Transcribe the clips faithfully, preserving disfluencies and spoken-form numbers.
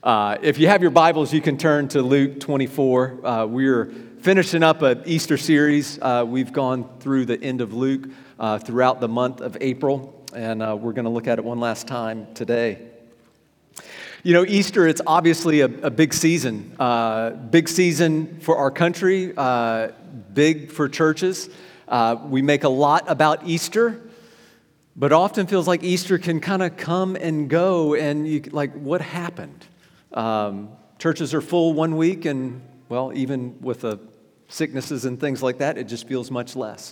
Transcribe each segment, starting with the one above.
Uh, if you have your Bibles, you can turn to Luke twenty-four. Uh, we're finishing up an Easter series. Uh, we've gone through the end of Luke uh, throughout the month of April, and uh, we're going to look at it one last time today. You know, Easter, it's obviously a, a big season. Uh, big season for our country, uh, big for churches. Uh, we make a lot about Easter, but it often feels like Easter can kind of come and go, and you like, what happened? Um, churches are full one week, and, well, even with the sicknesses and things like that, it just feels much less.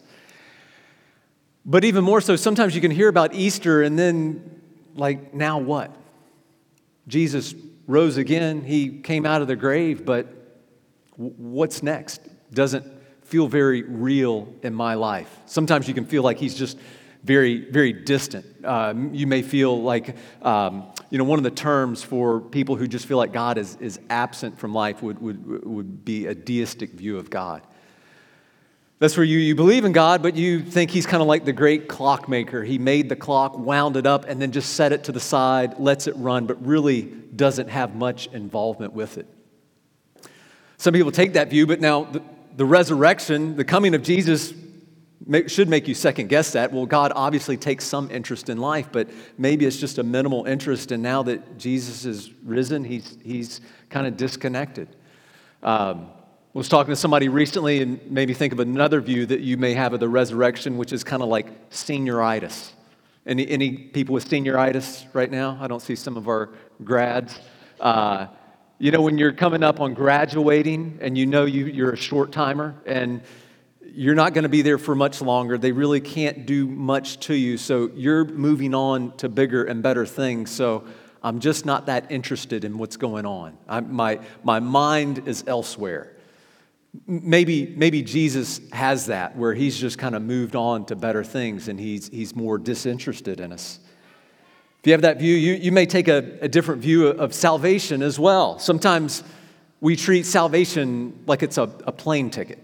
But even more so, sometimes you can hear about Easter, and then, like, now what? Jesus rose again. He came out of the grave, but w- what's next? Doesn't feel very real in my life. Sometimes you can feel like he's just very, very distant. Uh, you may feel like, um, you know, one of the terms for people who just feel like God is, is absent from life would, would, would be a deistic view of God. That's where you, you believe in God, but you think he's kind of like the great clockmaker. He made the clock, wound it up, and then just set it to the side, lets it run, but really doesn't have much involvement with it. Some people take that view, but now the, the resurrection, the coming of Jesus, should make you second guess that. Well, God obviously takes some interest in life, but maybe it's just a minimal interest, and now that Jesus is risen, he's he's kind of disconnected. Um, I was talking to somebody recently and made me think of another view that you may have of the resurrection, which is kind of like senioritis. Any, any people with senioritis right now? I don't see some of our grads. Uh, you know, when you're coming up on graduating and you know you, you're a short timer and you're not going to be there for much longer. They really can't do much to you. So you're moving on to bigger and better things. So I'm just not that interested in what's going on. I, my, my mind is elsewhere. Maybe, maybe Jesus has that, where he's just kind of moved on to better things and he's, he's more disinterested in us. If you have that view, you, you may take a, a different view of salvation as well. Sometimes we treat salvation like it's a, a plane ticket.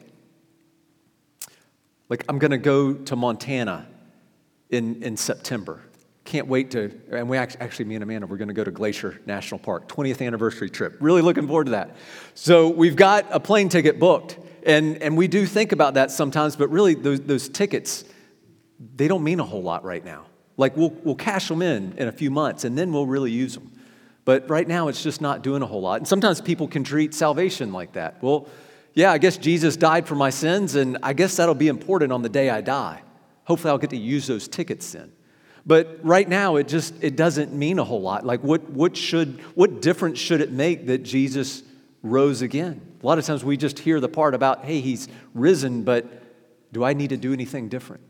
Like, I'm going to go to Montana in, in September. Can't wait to, and we actually, actually, me and Amanda, we're going to go to Glacier National Park, twentieth anniversary trip. Really looking forward to that. So we've got a plane ticket booked, and, and we do think about that sometimes, but really those, those tickets, they don't mean a whole lot right now. Like, we'll, we'll cash them in in a few months, and then we'll really use them. But right now, it's just not doing a whole lot. And sometimes people can treat salvation like that. Well, yeah, I guess Jesus died for my sins, and I guess that'll be important on the day I die. Hopefully I'll get to use those tickets then. But right now, it just, it doesn't mean a whole lot. Like, what, what should, what difference should it make that Jesus rose again? A lot of times we just hear the part about, hey, he's risen, but do I need to do anything different?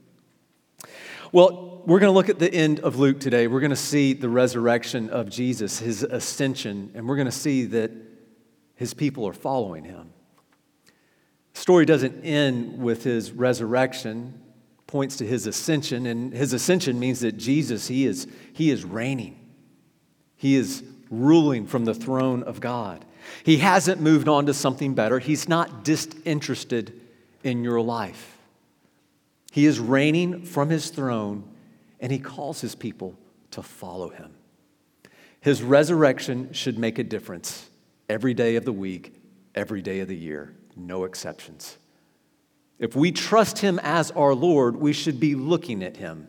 Well, we're going to look at the end of Luke today. We're going to see the resurrection of Jesus, his ascension, and we're going to see that his people are following him. The story doesn't end with his resurrection, points to his ascension, and his ascension means that Jesus, he is, he is reigning. He is ruling from the throne of God. He hasn't moved on to something better. He's not disinterested in your life. He is reigning from his throne, and he calls his people to follow him. His resurrection should make a difference every day of the week, every day of the year. No exceptions. If we trust him as our Lord, we should be looking at him.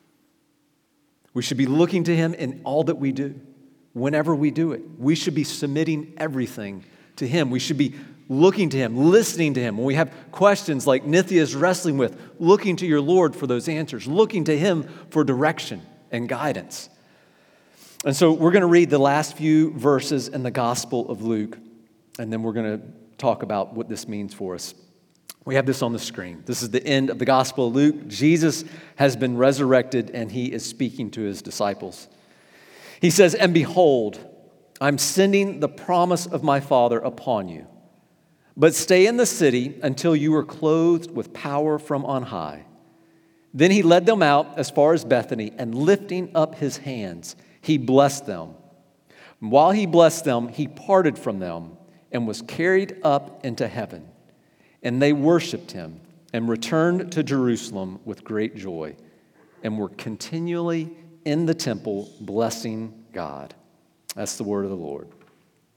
We should be looking to him in all that we do, whenever we do it. We should be submitting everything to him. We should be looking to him, listening to him. When we have questions like Nithya is wrestling with, looking to your Lord for those answers, looking to him for direction and guidance. And so we're going to read the last few verses in the Gospel of Luke, and then we're going to talk about what this means for us. We have this on the screen. This is the end of the Gospel of Luke. Jesus has been resurrected, and he is speaking to his disciples. He says, "And behold, I'm sending the promise of my Father upon you. But stay in the city until you are clothed with power from on high." Then he led them out as far as Bethany, and lifting up his hands, he blessed them. While he blessed them, he parted from them and was carried up into heaven. And they worshiped him and returned to Jerusalem with great joy and were continually in the temple blessing God. That's the word of the Lord.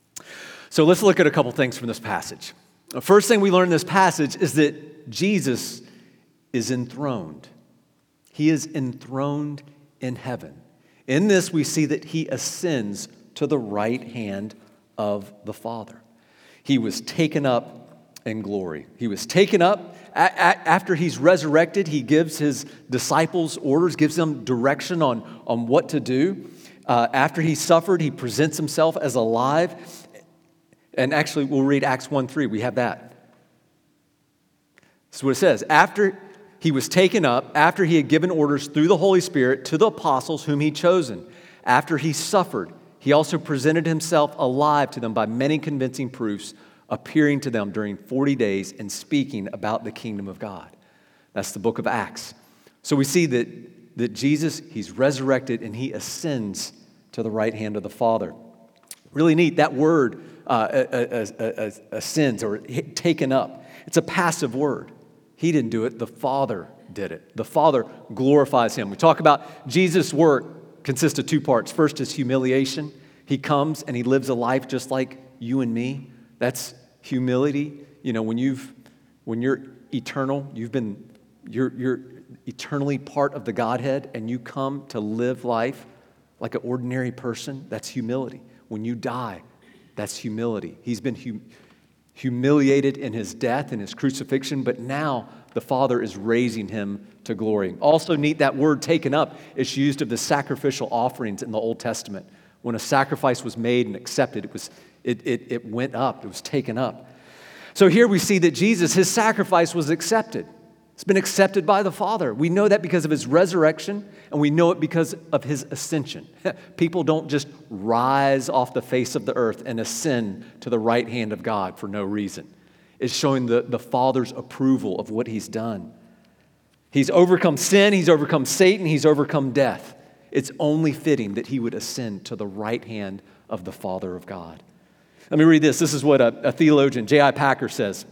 So let's look at a couple things from this passage. The first thing we learn in this passage is that Jesus is enthroned. He is enthroned in heaven. In this, we see that he ascends to the right hand of the Father. He was taken up in glory. He was taken up. A- a- after he's resurrected, he gives his disciples orders, gives them direction on, on what to do. Uh, after he suffered, he presents himself as alive. And actually, we'll read Acts one three. We have that. This is what it says. After he was taken up, after he had given orders through the Holy Spirit to the apostles whom he'd chosen, after he suffered, he also presented himself alive to them by many convincing proofs, appearing to them during forty days and speaking about the kingdom of God. That's the book of Acts. So we see that, that Jesus, he's resurrected and he ascends to the right hand of the Father. Really neat, that word, uh, ascends or taken up. It's a passive word. He didn't do it, the Father did it. The Father glorifies him. We talk about Jesus' work consists of two parts. First is humiliation. He comes and he lives a life just like you and me. That's humility. You know, when you've when you're eternal, you've been you're you're eternally part of the Godhead, and you come to live life like an ordinary person. That's humility. When you die, that's humility. He's been hum- humiliated in his death and his crucifixion, but now the Father is raising him to glory. Also neat, that word taken up is used of the sacrificial offerings in the Old Testament. When a sacrifice was made and accepted, it was it, it, it went up, it was taken up. So here we see that Jesus, his sacrifice was accepted. It's been accepted by the Father. We know that because of his resurrection, and we know it because of his ascension. People don't just rise off the face of the earth and ascend to the right hand of God for no reason. It's showing the, the Father's approval of what he's done. He's overcome sin, he's overcome Satan, he's overcome death. It's only fitting that he would ascend to the right hand of the Father of God. Let me read this. This is what a, a theologian, J I Packer, says.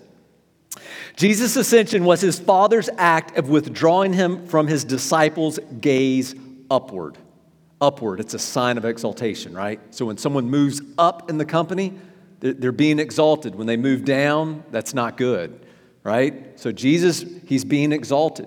Jesus' ascension was his Father's act of withdrawing him from his disciples' gaze upward. Upward, it's a sign of exaltation, right? So when someone moves up in the company, they're, they're being exalted. When they move down, that's not good, right? So Jesus, he's being exalted.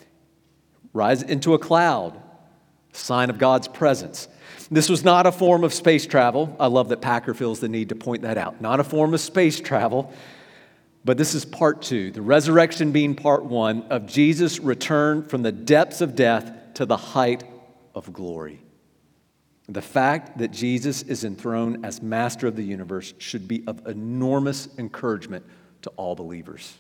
Rise into a cloud, sign of God's presence. This was not a form of space travel. I love that Packer feels the need to point that out. Not a form of space travel. But this is part two, the resurrection being part one of Jesus' return from the depths of death to the height of glory. The fact that Jesus is enthroned as master of the universe should be of enormous encouragement to all believers.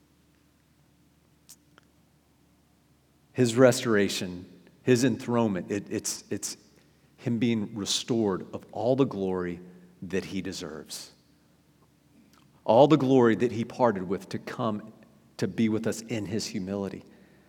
His restoration, his enthronement, it, it's, it's him being restored of all the glory that he deserves. All the glory that he parted with to come to be with us in his humility.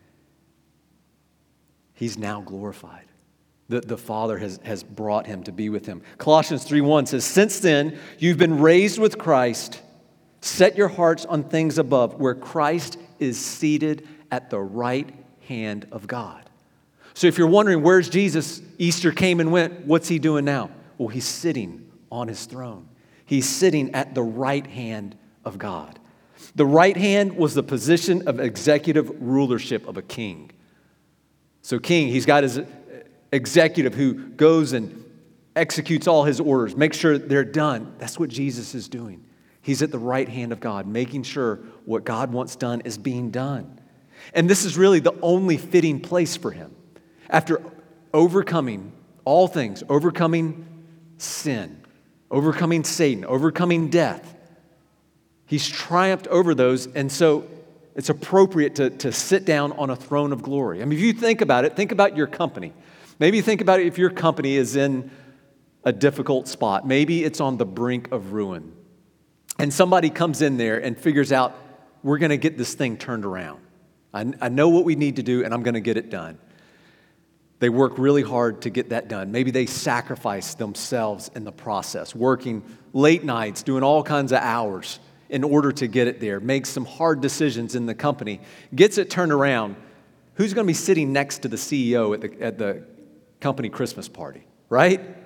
He's now glorified. The, the Father has, has brought him to be with him. Colossians three one says, "Since then, you've been raised with Christ. Set your hearts on things above, where Christ is seated at the right hand of God." So if you're wondering, where's Jesus? Easter came and went. What's he doing now? Well, he's sitting on his throne. He's sitting at the right hand of God. The right hand was the position of executive rulership of a king. So king, he's got his executive who goes and executes all his orders, makes sure they're done. That's what Jesus is doing. He's at the right hand of God, making sure what God wants done is being done. And this is really the only fitting place for him. After overcoming all things, overcoming sin, overcoming Satan, overcoming death. He's triumphed over those, and so it's appropriate to, to sit down on a throne of glory. I mean, if you think about it, think about your company. Maybe think about it if your company is in a difficult spot. Maybe it's on the brink of ruin. And somebody comes in there and figures out, we're going to get this thing turned around. I, I know what we need to do, and I'm going to get it done. They work really hard to get that done. Maybe they sacrifice themselves in the process, working late nights, doing all kinds of hours in order to get it there, make some hard decisions in the company, gets it turned around. Who's going to be sitting next to the C E O at the, at the company Christmas party, right?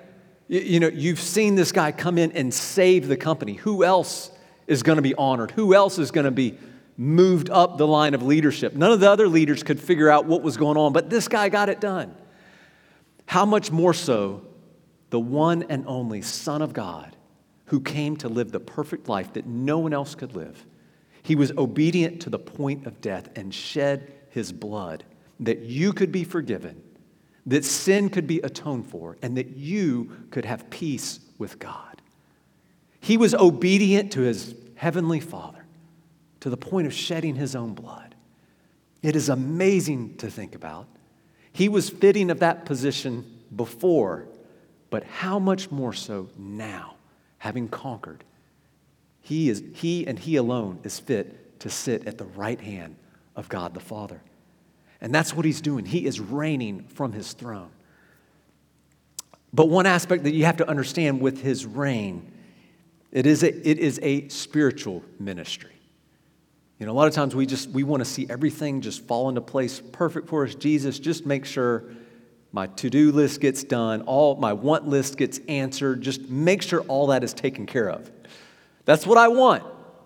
You, you know, you've seen this guy come in and save the company. Who else is going to be honored? Who else is going to be moved up the line of leadership? None of the other leaders could figure out what was going on, but this guy got it done. How much more so the one and only Son of God who came to live the perfect life that no one else could live. He was obedient to the point of death and shed his blood that you could be forgiven, that sin could be atoned for, and that you could have peace with God. He was obedient to his heavenly Father to the point of shedding his own blood. It is amazing to think about. He was fitting of that position before, but how much more so now, having conquered. He is he and he alone is fit to sit at the right hand of God the Father. And that's what he's doing. He is reigning from his throne. But one aspect that you have to understand with his reign, it is a, it is a spiritual ministry. You know, a lot of times we just we want to see everything just fall into place perfect for us. Jesus, just make sure my to-do list gets done, all my want list gets answered. Just make sure all that is taken care of. That's what I want.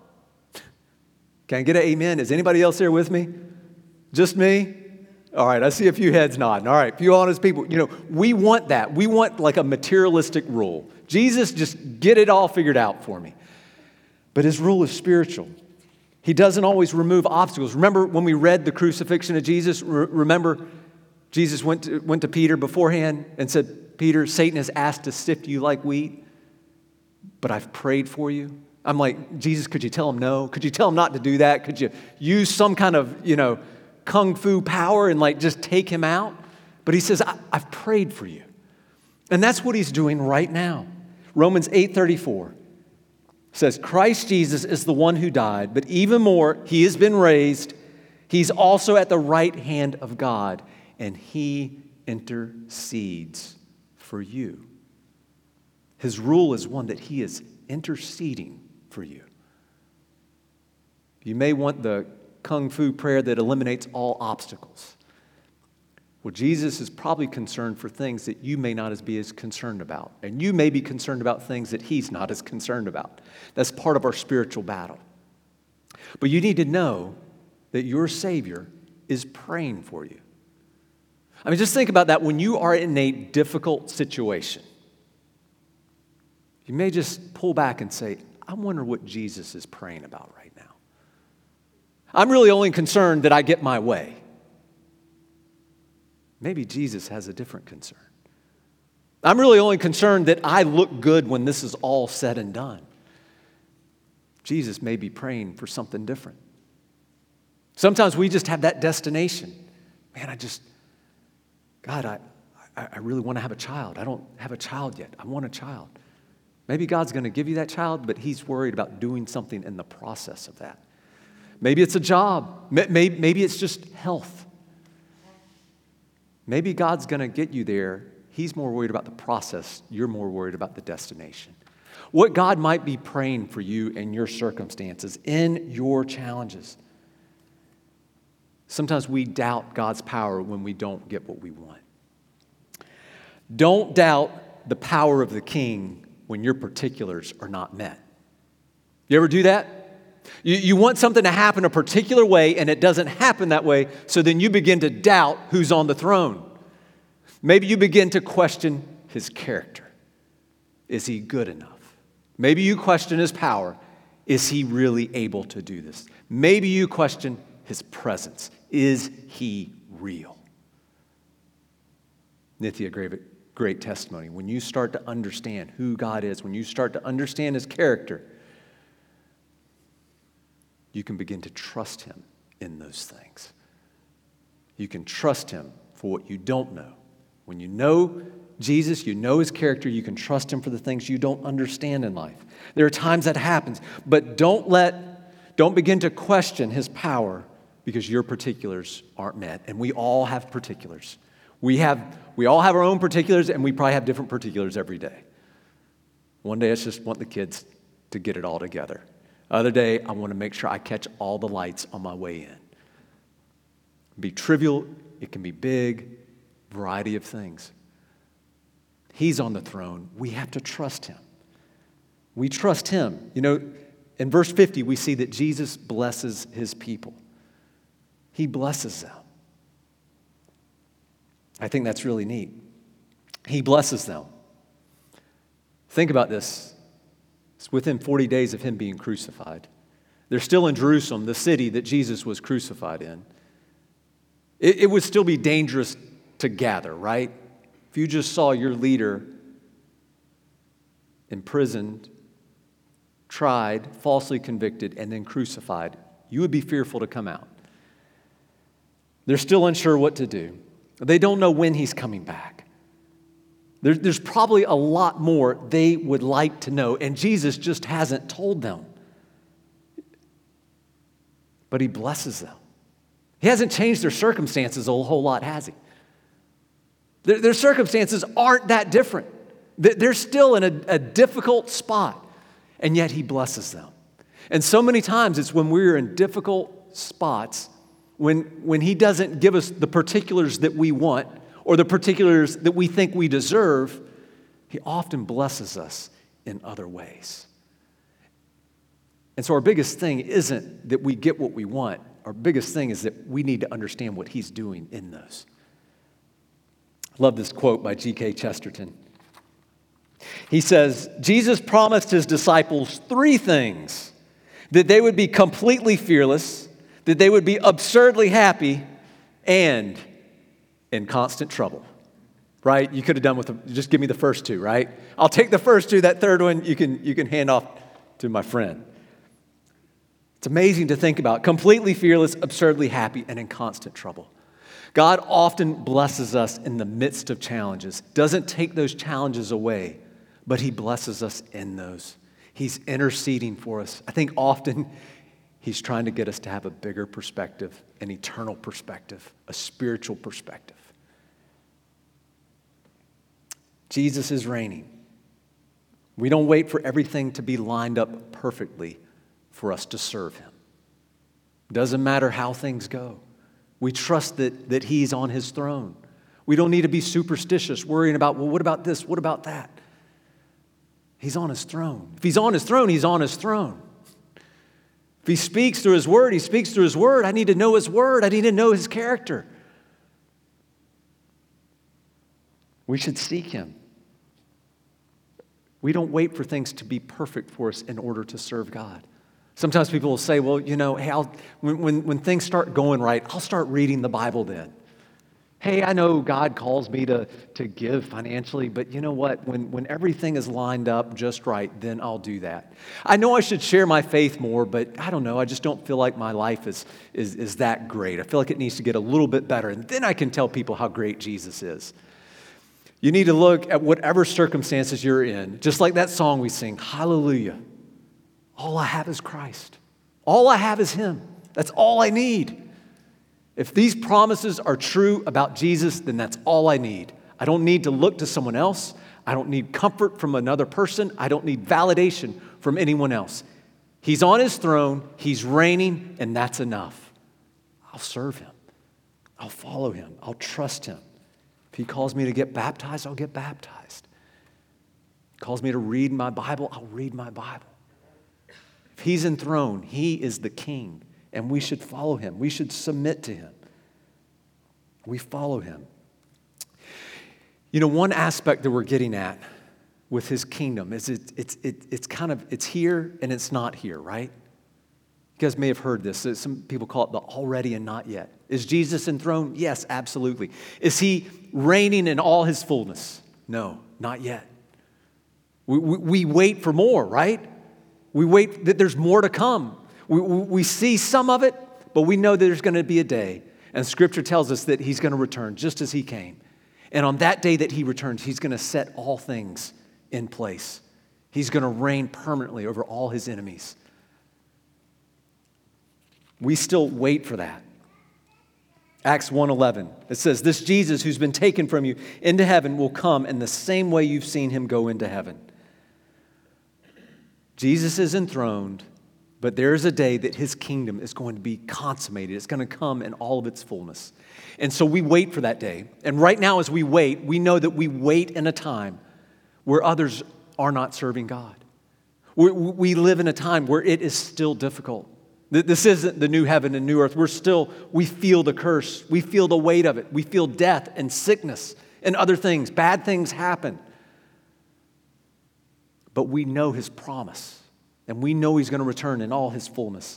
Can I get an amen? Is anybody else there with me? Just me? All right, I see a few heads nodding. All right, few honest people. You know, we want that. We want like a materialistic rule. Jesus, just get it all figured out for me. But his rule is spiritual. He doesn't always remove obstacles. Remember when we read the crucifixion of Jesus? Re- remember Jesus went to, went to Peter beforehand and said, Peter, Satan has asked to sift you like wheat, but I've prayed for you. I'm like, Jesus, could you tell him no? Could you tell him not to do that? Could you use some kind of, you know, kung fu power and like just take him out? But he says, I, I've prayed for you. And that's what he's doing right now. Romans eight thirty-four says, Christ Jesus is the one who died, but even more, he has been raised. He's also at the right hand of God, and he intercedes for you. His rule is one that he is interceding for you. You may want the kung fu prayer that eliminates all obstacles. Well, Jesus is probably concerned for things that you may not as be as concerned about. And you may be concerned about things that he's not as concerned about. That's part of our spiritual battle. But you need to know that your Savior is praying for you. I mean, just think about that when you are in a difficult situation. You may just pull back and say, I wonder what Jesus is praying about right now. I'm really only concerned that I get my way. Maybe Jesus has a different concern. I'm really only concerned that I look good when this is all said and done. Jesus may be praying for something different. Sometimes we just have that destination. Man, I just, God, I, I really want to have a child. I don't have a child yet. I want a child. Maybe God's going to give you that child, but he's worried about doing something in the process of that. Maybe it's a job. Maybe, maybe it's just health. Maybe God's going to get you there. He's more worried about the process. You're more worried about the destination. What God might be praying for you in your circumstances, in your challenges. Sometimes we doubt God's power when we don't get what we want. Don't doubt the power of the King when your particulars are not met. You ever do that? You, you want something to happen a particular way and it doesn't happen that way, so then you begin to doubt who's on the throne. Maybe you begin to question his character. Is he good enough? Maybe you question his power. Is he really able to do this? Maybe you question his presence. Is he real? Nithya gave a great testimony. When you start to understand who God is, when you start to understand his character, you can begin to trust him in those things. You can trust him for what you don't know. When you know Jesus, you know his character, you can trust him for the things you don't understand in life. There are times that happens, but don't let, don't begin to question his power because your particulars aren't met. And we all have particulars. We have, we all have our own particulars, and we probably have different particulars every day. One day I just want the kids to get it all together. Other day, I want to make sure I catch all the lights on my way in. It can be trivial, it can be big, variety of things. He's on the throne. We have to trust him. We trust him. You know, in verse fifty, we see that Jesus blesses his people. He blesses them. I think that's really neat. He blesses them. Think about this. It's within forty days of him being crucified. They're still in Jerusalem, the city that Jesus was crucified in. It, it would still be dangerous to gather, right? If you just saw your leader imprisoned, tried, falsely convicted, and then crucified, you would be fearful to come out. They're still unsure what to do. They don't know when he's coming back. There, there's probably a lot more they would like to know, and Jesus just hasn't told them. But he blesses them. He hasn't changed their circumstances a whole lot, has he? Their, their circumstances aren't that different. They're still in a, a difficult spot, and yet he blesses them. And so many times it's when we're in difficult spots, when, when he doesn't give us the particulars that we want or the particulars that we think we deserve, he often blesses us in other ways. And so our biggest thing isn't that we get what we want. Our biggest thing is that we need to understand what he's doing in those. I love this quote by G K Chesterton. He says, Jesus promised his disciples three things: that they would be completely fearless, that they would be absurdly happy, and in constant trouble. Right? You could have done with the, just give me the first two, right? I'll take the first two. That third one you can, you can hand off to my friend. It's amazing to think about. Completely fearless, absurdly happy, and in constant trouble. God often blesses us in the midst of challenges, doesn't take those challenges away, but he blesses us in those. He's interceding for us. I think often he's trying to get us to have a bigger perspective, an eternal perspective, a spiritual perspective. Jesus is reigning. We don't wait for everything to be lined up perfectly for us to serve him. Doesn't matter how things go. We trust that, that he's on his throne. We don't need to be superstitious, worrying about, well, what about this? What about that? He's on his throne. If he's on his throne, he's on his throne. If he speaks through his word, he speaks through his word. I need to know his word. I need to know his character. We should seek him. We don't wait for things to be perfect for us in order to serve God. Sometimes people will say, well, you know, hey, I'll, when, when, when things start going right, I'll start reading the Bible then. Hey, I know God calls me to, to give financially, but you know what? When, when everything is lined up just right, then I'll do that. I know I should share my faith more, but I don't know. I just don't feel like my life is, is, is that great. I feel like it needs to get a little bit better, and then I can tell people how great Jesus is. You need to look at whatever circumstances you're in, just like that song we sing, Hallelujah. All I have is Christ. All I have is him. That's all I need. If these promises are true about Jesus, then that's all I need. I don't need to look to someone else. I don't need comfort from another person. I don't need validation from anyone else. He's on his throne. He's reigning, and that's enough. I'll serve him. I'll follow him. I'll trust him. If he calls me to get baptized, I'll get baptized. If he calls me to read my Bible, I'll read my Bible. If he's enthroned, he is the king, and we should follow him. We should submit to him. We follow him. You know, one aspect that we're getting at with his kingdom is it, it's, it, it's kind of, it's here and it's not here, right? You guys may have heard this. Some people call it the already and not yet. Is Jesus enthroned? Yes, absolutely. Is he reigning in all his fullness? No, not yet. We, we, we wait for more, right? We wait that there's more to come. We, we, we see some of it, but we know that there's going to be a day. And Scripture tells us that he's going to return just as he came. And on that day that he returns, he's going to set all things in place. He's going to reign permanently over all his enemies. We still wait for that. Acts one eleven, it says, this Jesus who's been taken from you into heaven will come in the same way you've seen him go into heaven. Jesus is enthroned, But there is a day that his kingdom is going to be consummated. It's going to come in all of its fullness. And so we wait for that day. And right now as we wait, we know that we wait in a time where others are not serving God. We, we live in a time where it is still difficult. This isn't the new heaven and new earth. We're still, we feel the curse. We feel the weight of it. We feel death and sickness and other things. Bad things happen. But we know his promise. And we know he's going to return in all his fullness.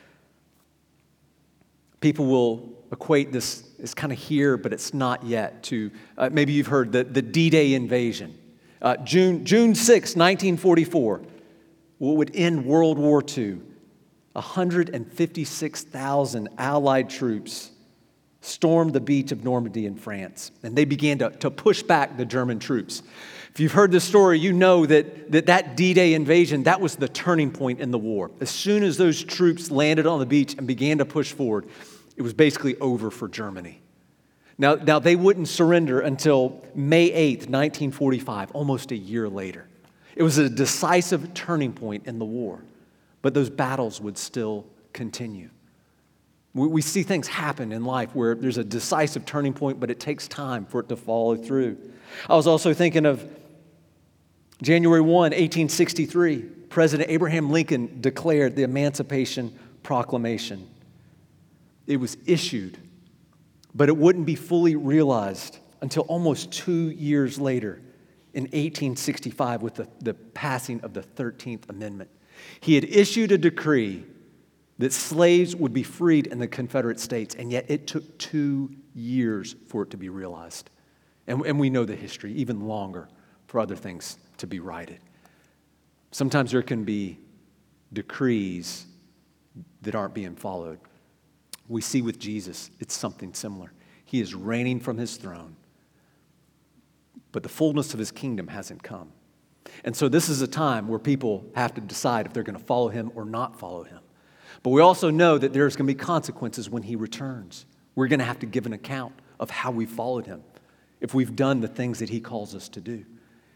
People will equate this, it's kind of here, but it's not yet, to uh, maybe you've heard the, the D-Day invasion. Uh, June, June sixth, nineteen forty-four, what would end World War Two. one hundred fifty-six thousand Allied troops stormed the beach of Normandy in France, and they began to, to push back the German troops. If you've heard this story, you know that, that that D-Day invasion, that was the turning point in the war. As soon as those troops landed on the beach and began to push forward, it was basically over for Germany. Now, now they wouldn't surrender until May eighth, nineteen forty-five, almost a year later. It was a decisive turning point in the war, but those battles would still continue. We, we see things happen in life where there's a decisive turning point, but it takes time for it to follow through. I was also thinking of January first, eighteen sixty-three, President Abraham Lincoln declared the Emancipation Proclamation. It was issued, but it wouldn't be fully realized until almost two years later in eighteen sixty-five with the, the passing of the thirteenth Amendment. He had issued a decree that slaves would be freed in the Confederate States, and yet it took two years for it to be realized. And, and we know the history, even longer, for other things to be righted. Sometimes there can be decrees that aren't being followed. We see with Jesus, it's something similar. He is reigning from his throne, but the fullness of his kingdom hasn't come. And so this is a time where people have to decide if they're going to follow him or not follow him. But we also know that there's going to be consequences when he returns. We're going to have to give an account of how we followed him, if we've done the things that he calls us to do.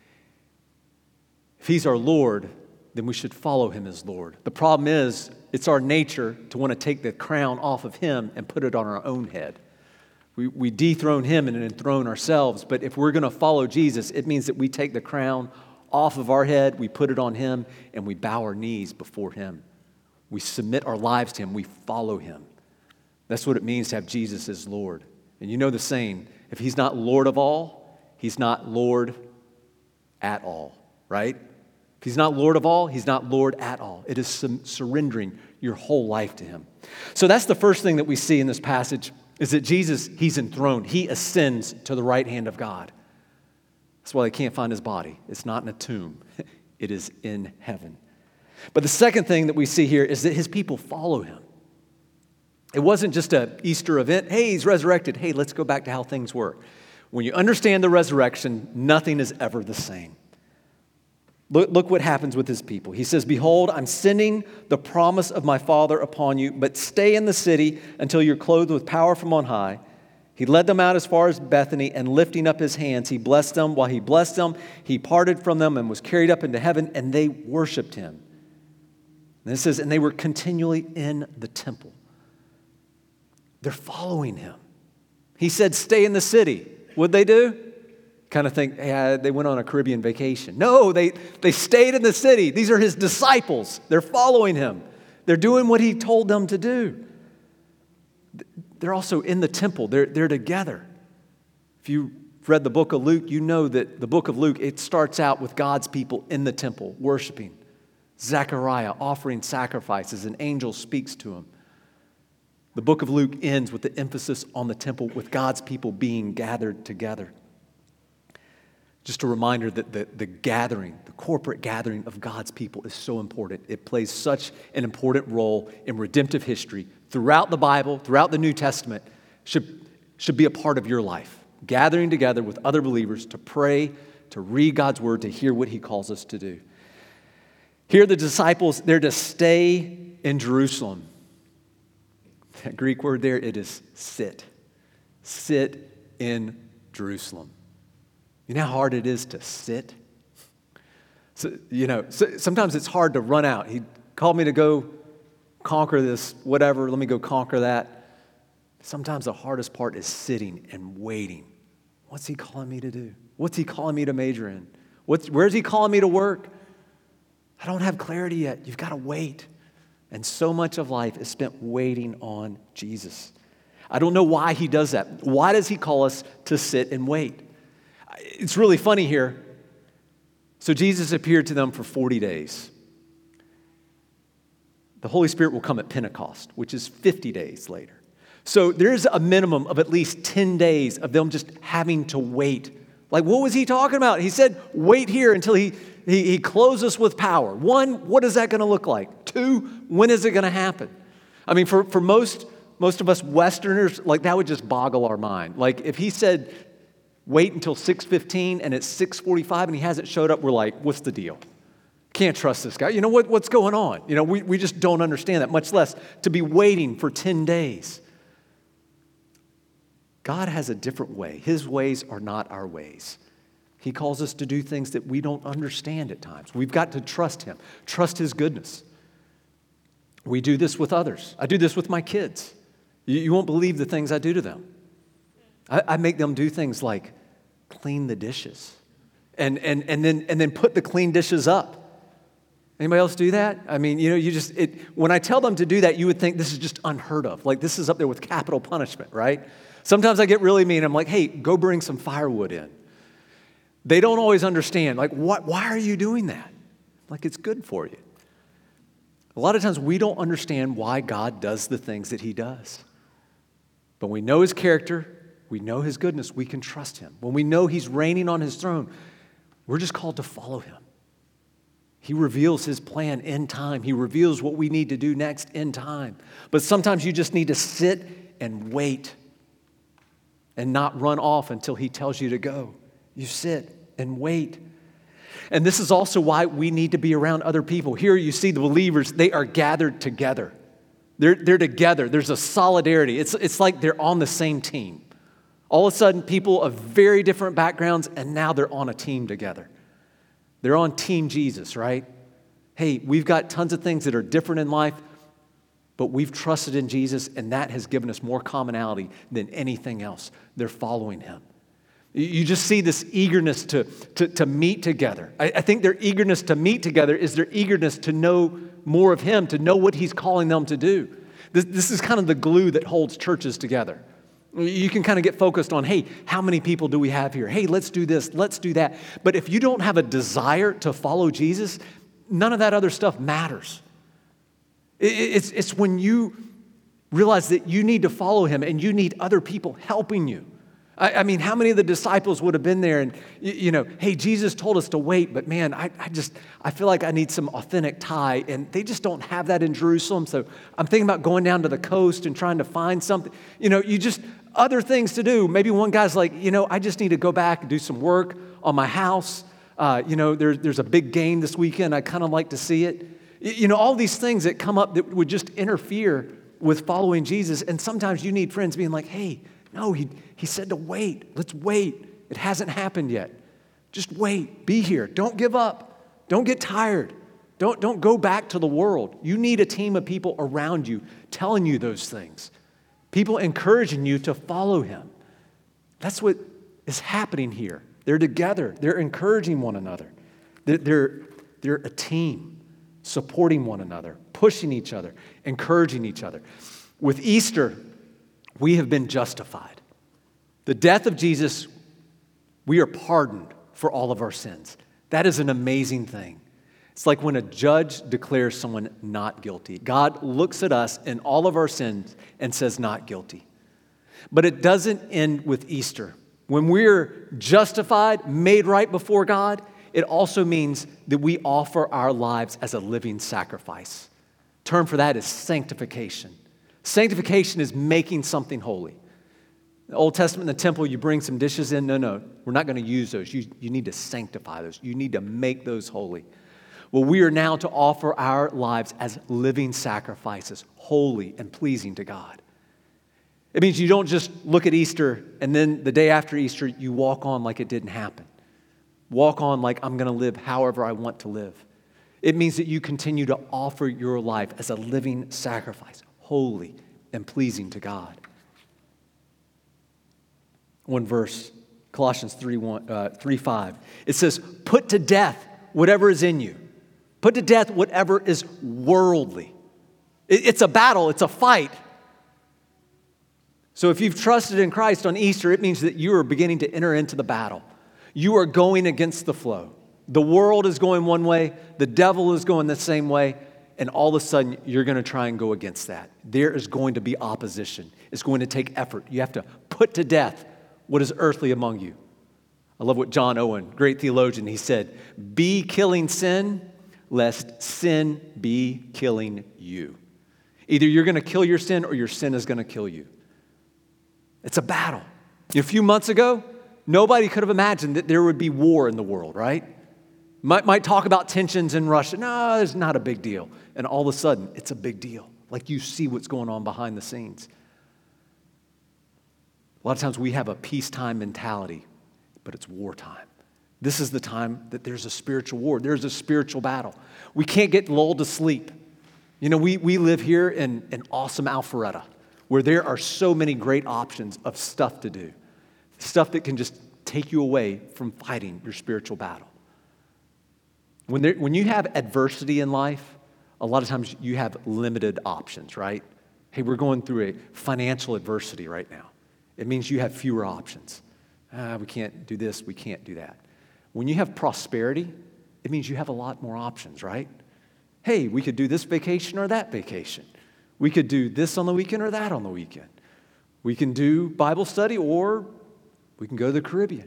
If he's our Lord, then we should follow him as Lord. The problem is, it's our nature to want to take the crown off of him and put it on our own head. We, we dethrone him and enthrone ourselves, but if we're going to follow Jesus, it means that we take the crown off of our head, we put it on him, and we bow our knees before him. We submit our lives to him. We follow him. That's what it means to have Jesus as Lord. And you know the saying, if he's not Lord of all, he's not Lord at all, right? If he's not Lord of all, he's not Lord at all. It is surrendering your whole life to him. So that's the first thing that we see in this passage, is that Jesus, he's enthroned. He ascends to the right hand of God. That's why they can't find his body. It's not in a tomb. It is in heaven. But the second thing that we see here is that his people follow him. It wasn't just an Easter event. Hey, he's resurrected. Hey, let's go back to how things were. When you understand the resurrection, nothing is ever the same. Look, look what happens with his people. He says, "Behold, I'm sending the promise of my Father upon you, but stay in the city until you're clothed with power from on high." He led them out as far as Bethany, and lifting up his hands, he blessed them. While he blessed them, he parted from them and was carried up into heaven, and they worshiped him. And it says, and they were continually in the temple. They're following him. He said, stay in the city. What'd they do? Kind of think, hey, they went on a Caribbean vacation. No, they, they stayed in the city. These are his disciples. They're following him. They're doing what he told them to do. They're also in the temple. They're, they're together. If you read the book of Luke, you know that the book of Luke, it starts out with God's people in the temple, worshiping. Zechariah offering sacrifices. An angel speaks to him. The book of Luke ends with the emphasis on the temple, with God's people being gathered together. Just a reminder that the, the gathering, the corporate gathering of God's people is so important. It plays such an important role in redemptive history throughout the Bible, throughout the New Testament, should, should be a part of your life. Gathering together with other believers to pray, to read God's word, to hear what he calls us to do. Here the disciples, they're to stay in Jerusalem. That Greek word there, it is sit. Sit in Jerusalem. You know how hard it is to sit? So, you know, so, sometimes it's hard to run out. He called me to go conquer this, whatever, let me go conquer that. Sometimes the hardest part is sitting and waiting. What's he calling me to do? What's he calling me to major in? What's, where's he calling me to work? I don't have clarity yet. You've got to wait. And so much of life is spent waiting on Jesus. I don't know why he does that. Why does he call us to sit and wait? It's really funny here. So Jesus appeared to them for forty days. The Holy Spirit will come at Pentecost, which is fifty days later. So there's a minimum of at least ten days of them just having to wait. Like, what was he talking about? He said, wait here until he, he, he clothes us with power. One, what is that going to look like? Two, when is it going to happen? I mean, for, for most, most of us Westerners, like that would just boggle our mind. Like if he said, wait until six fifteen and it's six forty-five and he hasn't showed up, we're like, what's the deal? Can't trust this guy. You know, what, what's going on? You know, we, we just don't understand that, much less to be waiting for ten days. God has a different way. His ways are not our ways. He calls us to do things that we don't understand at times. We've got to trust him, trust his goodness. We do this with others. I do this with my kids. You, you won't believe the things I do to them. I, I make them do things like clean the dishes and, and, and, then, and then put the clean dishes up. Anybody else do that? I mean, you know, you just, it, when I tell them to do that, you would think this is just unheard of. Like this is up there with capital punishment, right? Sometimes I get really mean. I'm like, hey, go bring some firewood in. They don't always understand. Like, what? Why are you doing that? Like, it's good for you. A lot of times we don't understand why God does the things that he does. But we know his character. We know his goodness. We can trust him. When we know he's reigning on his throne, we're just called to follow him. He reveals his plan in time. He reveals what we need to do next in time. But sometimes you just need to sit and wait and not run off until he tells you to go. You sit and wait. And this is also why we need to be around other people. Here you see the believers, they are gathered together. They're, they're together. There's a solidarity. It's, it's like they're on the same team. All of a sudden, people of very different backgrounds, and now they're on a team together. They're on Team Jesus, right? Hey, we've got tons of things that are different in life, but we've trusted in Jesus, and that has given us more commonality than anything else. They're following him. You just see this eagerness to, to, to meet together. I, I think their eagerness to meet together is their eagerness to know more of him, to know what he's calling them to do. This, this is kind of the glue that holds churches together. You can kind of get focused on, hey, how many people do we have here? Hey, let's do this, let's do that. But if you don't have a desire to follow Jesus, none of that other stuff matters. It's, it's when you realize that you need to follow him and you need other people helping you. I, I mean, how many of the disciples would have been there and, you, you know, hey, Jesus told us to wait, but man, I, I just, I feel like I need some authentic Thai, and they just don't have that in Jerusalem, so I'm thinking about going down to the coast and trying to find something. You know, you just, other things to do. Maybe one guy's like, you know, I just need to go back and do some work on my house. Uh, you know, there, there's a big game this weekend. I kind of like to see it. You know, all these things that come up that would just interfere with following Jesus. And sometimes you need friends being like, hey, no, he, he said to wait. Let's wait. It hasn't happened yet. Just wait. Be here. Don't give up. Don't get tired. Don't, don't go back to the world. You need a team of people around you telling you those things. People encouraging you to follow him. That's what is happening here. They're together. They're encouraging one another. They're, they're, they're a team, supporting one another, pushing each other, encouraging each other. With Easter, we have been justified. The death of Jesus, we are pardoned for all of our sins. That is an amazing thing. It's like when a judge declares someone not guilty. God looks at us and all of our sins and says not guilty. But it doesn't end with Easter. When we're justified, made right before God, it also means that we offer our lives as a living sacrifice. Term for that is sanctification. Sanctification is making something holy. The Old Testament in the temple, you bring some dishes in. No, no, we're not going to use those. You, you need to sanctify those. You need to make those holy. Well, we are now to offer our lives as living sacrifices, holy and pleasing to God. It means you don't just look at Easter and then the day after Easter, you walk on like it didn't happen. Walk on like I'm going to live however I want to live. It means that you continue to offer your life as a living sacrifice, holy and pleasing to God. One verse, Colossians three, one, uh, three five, it says, put to death whatever is in you. Put to death whatever is worldly. It, it's a battle, it's a fight. So if you've trusted in Christ on Easter, it means that you are beginning to enter into the battle. You are going against the flow. The world is going one way, the devil is going the same way, and all of a sudden you're going to try and go against that. There is going to be opposition. It's going to take effort. You have to put to death what is earthly among you. I love what John Owen, great theologian, he said, be killing sin, lest sin be killing you. Either you're going to kill your sin or your sin is going to kill you. It's a battle. A few months ago, nobody could have imagined that there would be war in the world, right? Might, might talk about tensions in Russia. No, it's not a big deal. And all of a sudden, it's a big deal. Like you see what's going on behind the scenes. A lot of times we have a peacetime mentality, but it's wartime. This is the time that there's a spiritual war. There's a spiritual battle. We can't get lulled to sleep. You know, we, we live here in an awesome Alpharetta, where there are so many great options of stuff to do. Stuff that can just take you away from fighting your spiritual battle. When, there, when you have adversity in life, a lot of times you have limited options, right? Hey, we're going through a financial adversity right now. It means you have fewer options. Ah, we can't do this, we can't do that. When you have prosperity, it means you have a lot more options, right? Hey, we could do this vacation or that vacation. We could do this on the weekend or that on the weekend. We can do Bible study or we can go to the Caribbean.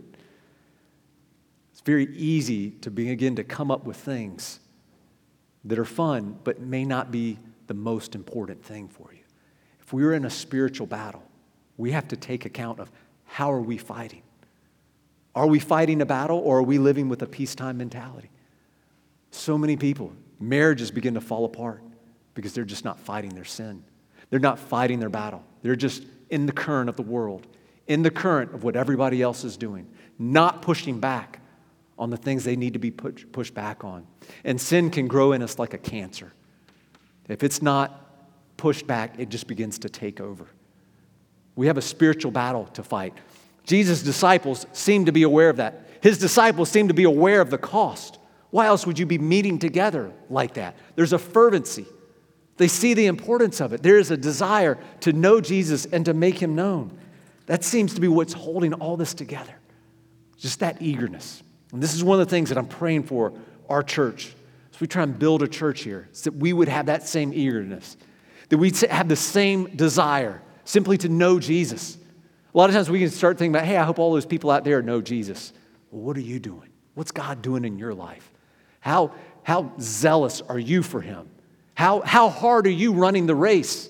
It's very easy to begin to come up with things that are fun but may not be the most important thing for you. If we're in a spiritual battle, we have to take account of how are we fighting? Are we fighting a battle or are we living with a peacetime mentality? So many people, marriages begin to fall apart because they're just not fighting their sin. They're not fighting their battle. They're just in the current of the world, in the current of what everybody else is doing, not pushing back on the things they need to be push, pushed back on. And sin can grow in us like a cancer. If it's not pushed back, it just begins to take over. We have a spiritual battle to fight. Jesus' disciples seem to be aware of that. His disciples seem to be aware of the cost. Why else would you be meeting together like that? There's a fervency. They see the importance of it. There is a desire to know Jesus and to make him known. That seems to be what's holding all this together. Just that eagerness. And this is one of the things that I'm praying for our church. As we try and build a church here, is that we would have that same eagerness. That we'd have the same desire simply to know Jesus. A lot of times we can start thinking about, hey, I hope all those people out there know Jesus. Well, what are you doing? What's God doing in your life? How, how zealous are you for him? How, how hard are you running the race? You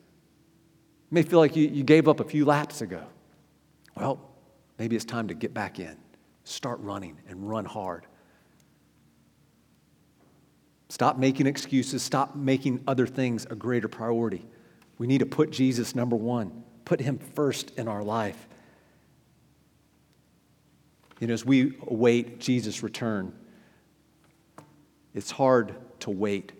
may feel like you, you gave up a few laps ago. Well, maybe it's time to get back in. Start running and run hard. Stop making excuses. Stop making other things a greater priority. We need to put Jesus number one. Put him first in our life. You know, as we await Jesus' return, it's hard to wait,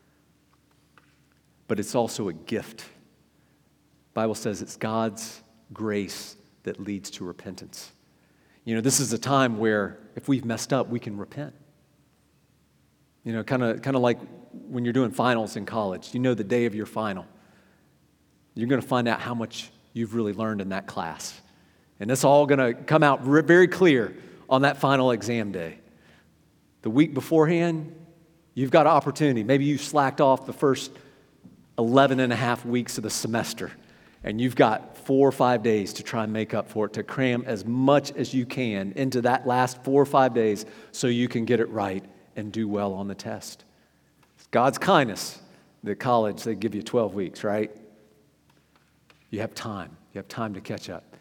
but it's also a gift. The Bible says it's God's grace that leads to repentance. You know, this is a time where if we've messed up, we can repent. You know, kind of kind of like when you're doing finals in college. You know the day of your final. You're going to find out how much you've really learned in that class. And it's all going to come out very clear on that final exam day. The week beforehand, you've got an opportunity. Maybe you slacked off the first eleven and a half weeks of the semester, and you've got four or five days to try and make up for it, to cram as much as you can into that last four or five days so you can get it right and do well on the test. It's God's kindness. The college, they give you twelve weeks, right? You have time. You have time to catch up.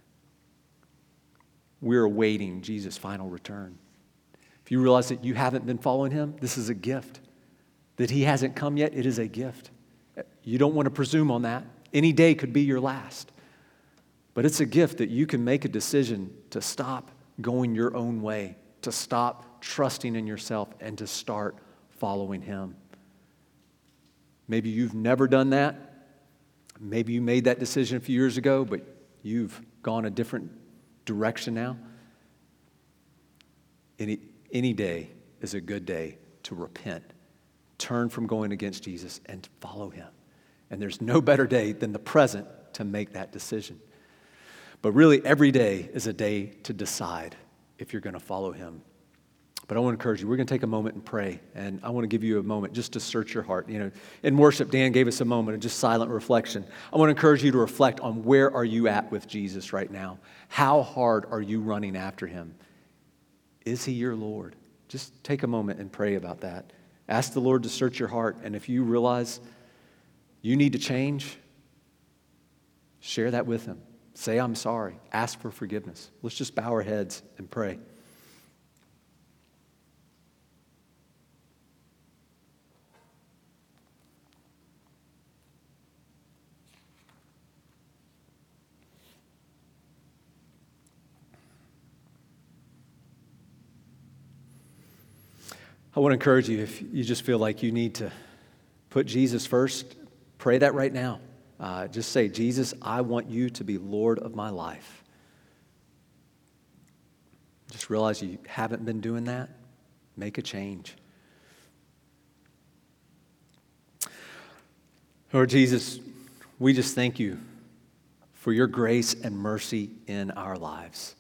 We're awaiting Jesus' final return. If you realize that you haven't been following him, this is a gift. That he hasn't come yet, it is a gift. You don't want to presume on that. Any day could be your last. But it's a gift that you can make a decision to stop going your own way, to stop trusting in yourself, and to start following him. Maybe you've never done that. Maybe you made that decision a few years ago, but you've gone a different direction now. Any, any day is a good day to repent, turn from going against Jesus, and follow him. And there's no better day than the present to make that decision. But really, every day is a day to decide if you're going to follow him. But I want to encourage you, we're going to take a moment and pray. And I want to give you a moment just to search your heart. You know, in worship, Dan gave us a moment of just silent reflection. I want to encourage you to reflect on where are you at with Jesus right now? How hard are you running after him? Is he your Lord? Just take a moment and pray about that. Ask the Lord to search your heart. And if you realize you need to change, share that with him. Say, I'm sorry. Ask for forgiveness. Let's just bow our heads and pray. I want to encourage you, if you just feel like you need to put Jesus first, pray that right now. Uh, just say, Jesus, I want you to be Lord of my life. Just realize you haven't been doing that. Make a change. Lord Jesus, we just thank you for your grace and mercy in our lives.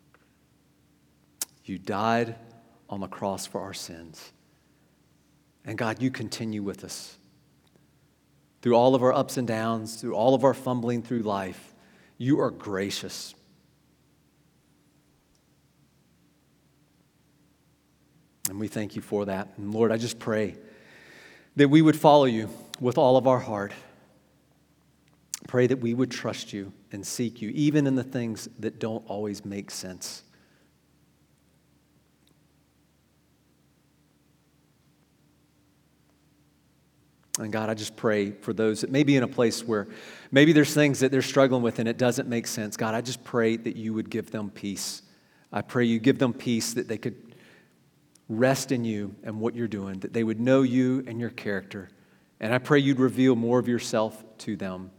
You died on the cross for our sins. And God, you continue with us. Through all of our ups and downs, through all of our fumbling through life, you are gracious. And we thank you for that. And Lord, I just pray that we would follow you with all of our heart. Pray that we would trust you and seek you, even in the things that don't always make sense. And God, I just pray for those that may be in a place where maybe there's things that they're struggling with and it doesn't make sense. God, I just pray that you would give them peace. I pray you give them peace, that they could rest in you and what you're doing, that they would know you and your character. And I pray you'd reveal more of yourself to them.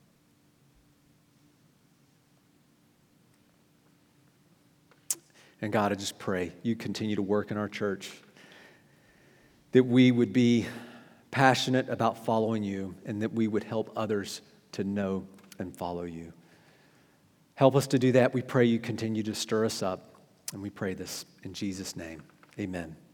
And God, I just pray you continue to work in our church, that we would be passionate about following you, and that we would help others to know and follow you. Help us to do that. We pray you continue to stir us up, and we pray this in Jesus' name. Amen.